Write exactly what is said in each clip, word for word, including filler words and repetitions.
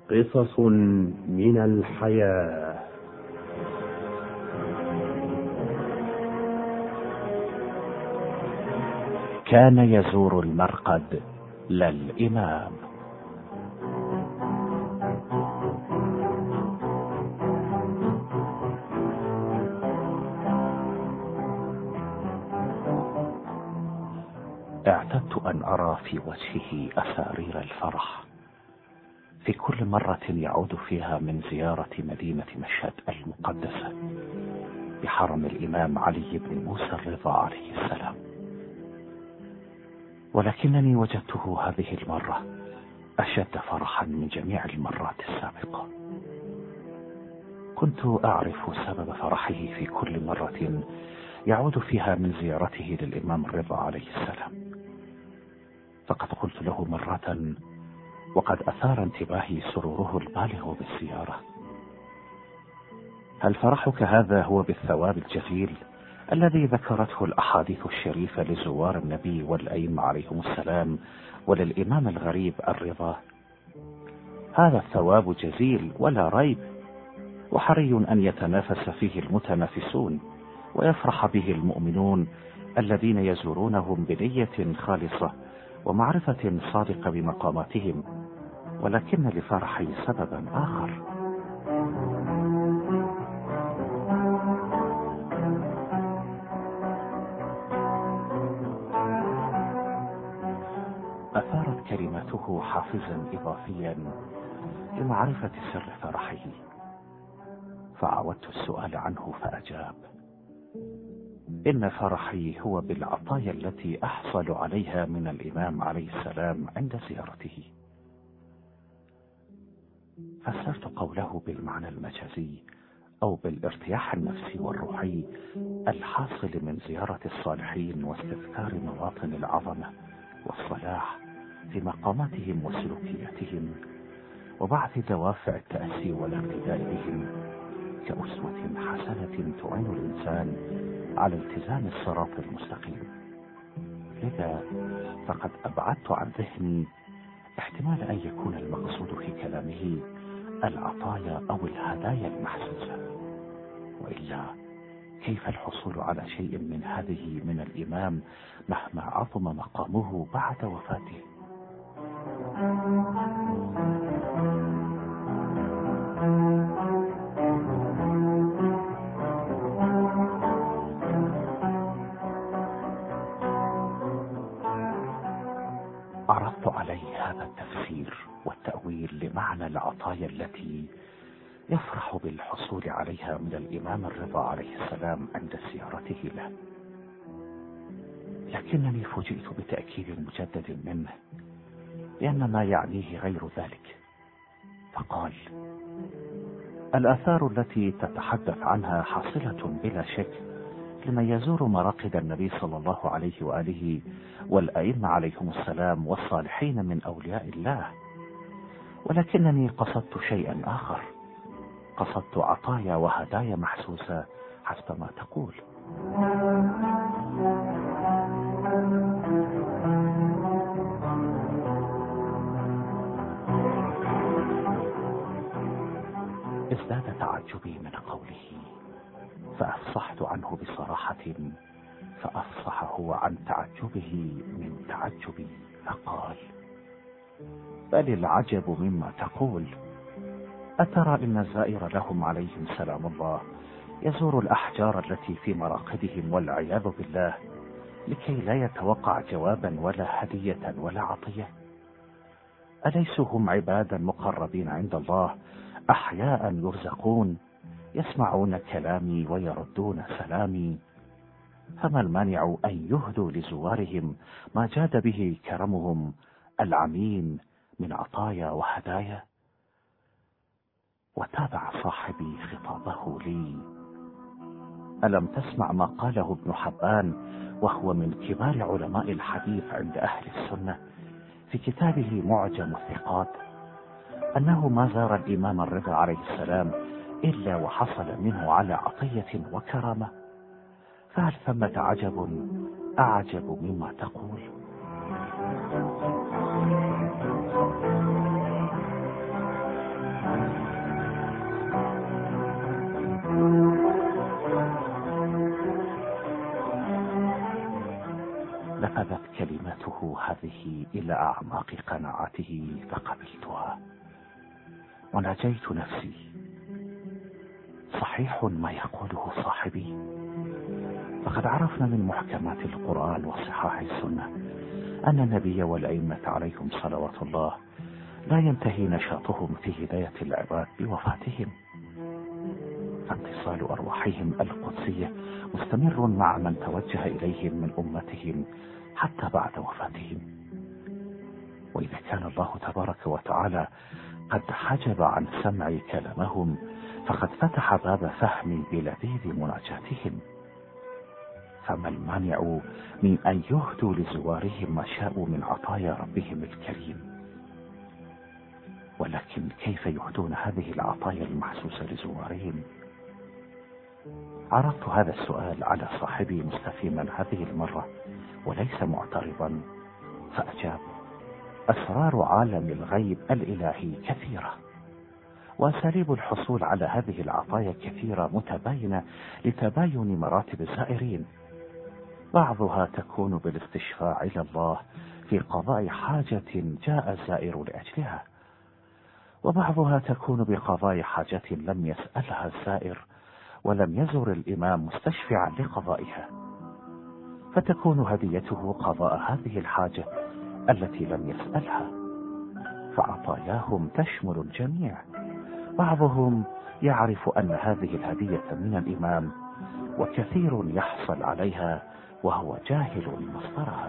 قصص من الحياة. كان يزور المرقد للإمام. اعتدت أن أرى في وجهه أسارير الفرح في كل مرة يعود فيها من زيارة مدينة مشهد المقدسة بحرم الإمام علي بن موسى الرضا عليه السلام، ولكنني وجدته هذه المرة أشد فرحا من جميع المرات السابقة. كنت أعرف سبب فرحه في كل مرة يعود فيها من زيارته للإمام الرضا عليه السلام، فقد قلت له مرة وقد أثار انتباهي سروره البالغ بالزيارة: هل فرحك هذا هو بالثواب الجزيل الذي ذكرته الأحاديث الشريفة لزوار النبي والأئمة عليهم السلام وللإمام الغريب الرضا؟ هذا الثواب جزيل ولا ريب، وحري أن يتنافس فيه المتنافسون ويفرح به المؤمنون الذين يزورونهم بنية خالصة ومعرفة صادقة بمقاماتهم، ولكن لفرحي سببا آخر. أثارت كلماته حافزا إضافيا لمعرفة سر فرحه، فعودت السؤال عنه فأجاب: إن فرحي هو بالعطايا التي أحصل عليها من الإمام عليه السلام عند زيارته. فسرت قوله بالمعنى المجازي أو بالارتياح النفسي والروحي الحاصل من زيارة الصالحين واستذكار مواطن العظمة والصلاح في مقاماتهم وسلوكياتهم، وبعث دوافع التأسي والاقتداء بهم كأسوة حسنة تعين الإنسان على التزام الصراط المستقيم. لذا فقد أبعدت عن ذهني احتمال أن يكون المقصود في كلامه العطايا أو الهدايا المحسوسة، وإلا كيف الحصول على شيء من هذه من الإمام مهما عظم مقامه بعد وفاته؟ عرضت عليه هذا التفسير والتأويل لمعنى العطايا التي يفرح بالحصول عليها من الإمام الرضا عليه السلام عند زيارته له، لكنني فوجئت بتأكيد مجدد منه لأن ما يعنيه غير ذلك، فقال: الآثار التي تتحدث عنها حاصلة بلا شك لمن يزور مراقد النبي صلى الله عليه وآله والأئمة عليهم السلام والصالحين من أولياء الله، ولكنني قصدت شيئا آخر، قصدت عطايا وهدايا محسوسة حسب ما تقول. ازداد تعجبي من قوله، فأفصحت عنه بصراحة فأفصح هو عن تعجبه من تعجبي، فقال: بل العجب مما تقول. أترى إن الزائر لهم عليهم سلام الله يزور الأحجار التي في مراقدهم والعياذ بالله لكي لا يتوقع جوابا ولا هدية ولا عطية؟ أليسوا هم عبادا مقربين عند الله أحياء يرزقون يسمعون كلامي ويردون سلامي؟ فما المانع أن يهدوا لزوارهم ما جاد به كرمهم العميم من عطايا وهدايا؟ وتابع صاحبي خطابه لي: ألم تسمع ما قاله ابن حبان وهو من كبار علماء الحديث عند أهل السنة في كتابه معجم الثقات، أنه ما زار الإمام الرضا عليه السلام إلا وحصل منه على عطية وكرامة؟ فهل ثمة عجب أعجب مما تقول؟ أبت كلمته هذه إلى أعماق قناعته فقبلتها وناجيت نفسي. صحيح ما يقوله صاحبي، فقد عرفنا من محكمات القرآن وصحاح السنة أن النبي والأئمة عليهم صلوات الله لا ينتهي نشاطهم في هداية العباد بوفاتهم، فاتصال أرواحهم القدسية مستمر مع من توجه إليهم من أمتهم حتى بعد وفاتهم. وإذا كان الله تبارك وتعالى قد حجب عن سمع كلامهم فقد فتح باب فهم بلذيذ مناجاتهم، فما المانع من أن يهدوا لزوارهم ما شاءوا من عطايا ربهم الكريم؟ ولكن كيف يهدون هذه العطايا المحسوسة لزوارهم؟ عرضت هذا السؤال على صاحبي مستفهما هذه المرة وليس معترضا، فأجاب: أسرار عالم الغيب الإلهي كثيرة، وأساليب الحصول على هذه العطايا كثيرة متباينة لتباين مراتب الزائرين. بعضها تكون بالاستشفاع إلى الله في قضاء حاجة جاء الزائر لأجلها، وبعضها تكون بقضاء حاجة لم يسألها الزائر ولم يزر الإمام مستشفعا لقضائها، فتكون هديته قضاء هذه الحاجة التي لم يسألها، فعطاياهم تشمل الجميع. بعضهم يعرف أن هذه الهدية من الإمام، وكثير يحصل عليها وهو جاهل مصدرها.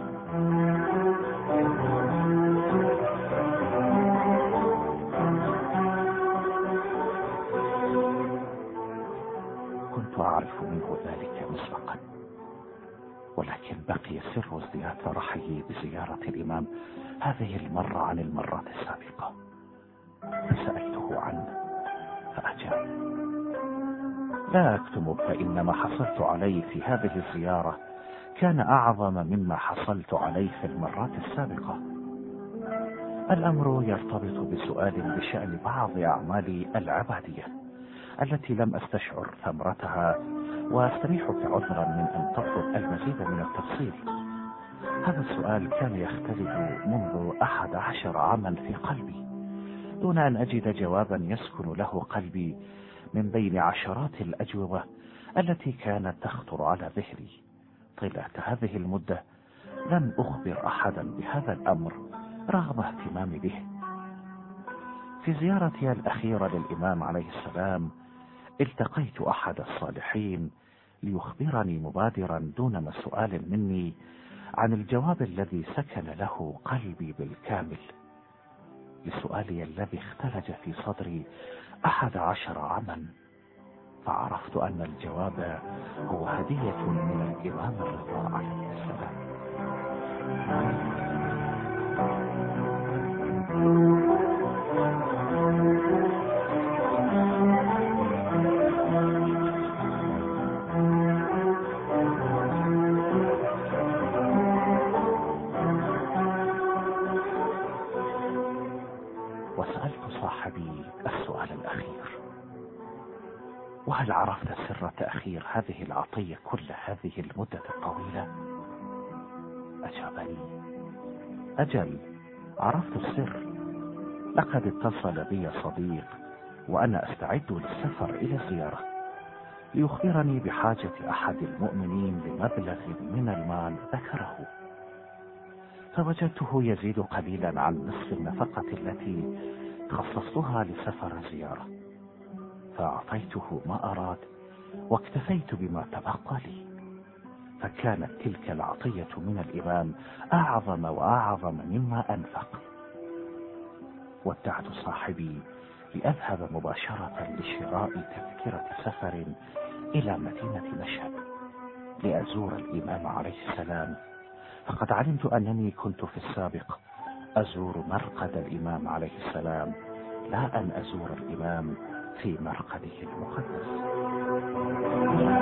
كنت أعرف منه ذلك مسبقا، ولكن بقي سر ازدياد فرحه بزيارة الإمام هذه المرة عن المرات السابقة، فسألته عنه فأجاب: لا أكتم، فإن ما حصلت عليه في هذه الزيارة كان أعظم مما حصلت عليه في المرات السابقة. الأمر يرتبط بسؤال بشأن بعض أعمالي العبادية التي لم أستشعر ثمرتها، وأستريحك عذرا من أن تطلب المزيد من التفصيل. هذا السؤال كان يختلف منذ أحد عشر عاما في قلبي دون أن أجد جوابا يسكن له قلبي من بين عشرات الأجوبة التي كانت تخطر على ذهني. طيلة هذه المدة لم أخبر أحدا بهذا الأمر رغم اهتمامي به. في زيارتي الأخيرة للإمام عليه السلام التقيت أحد الصالحين ليخبرني مبادرا دون سؤال مني عن الجواب الذي سكن له قلبي بالكامل لسؤالي الذي اختلج في صدري أحد عشر عاما، فعرفت أن الجواب هو هدية من الإمام الرضا عليه السلام. وسألت صاحبي السؤال الأخير: وهل عرفت سر تأخير هذه العطية كل هذه المدة الطويلة؟ أجابني: أجل، عرفت السر. لقد اتصل بي صديق وأنا أستعد للسفر إلى الزيارة ليخبرني بحاجة أحد المؤمنين لمبلغ من المال ذكره، فوجدته يزيد قليلا عن نصف النفقة التي خصصتها لسفر الزيارة، فأعطيته ما أراد واكتفيت بما تبقى لي، فكانت تلك العطية من الإمام أعظم وأعظم مما أنفق. ودعت صاحبي لأذهب مباشرة لشراء تذكرة سفر إلى مدينة مشهد لأزور الإمام عليه السلام، فقد علمت أنني كنت في السابق أزور مرقد الإمام عليه السلام لا أن أزور الإمام في مرقده المقدس.